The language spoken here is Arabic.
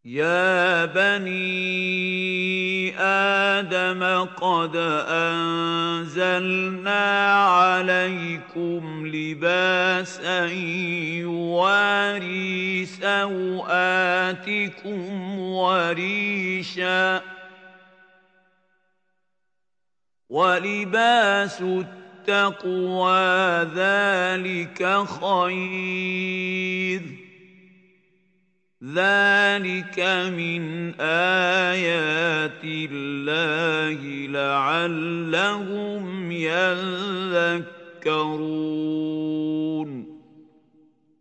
يا بني آدم قد أنزلنا عليكم لباسا يواري سوآتكم وريشا ولباس التقوى ذلك خير ذلك من آيات الله لعلهم يذكرون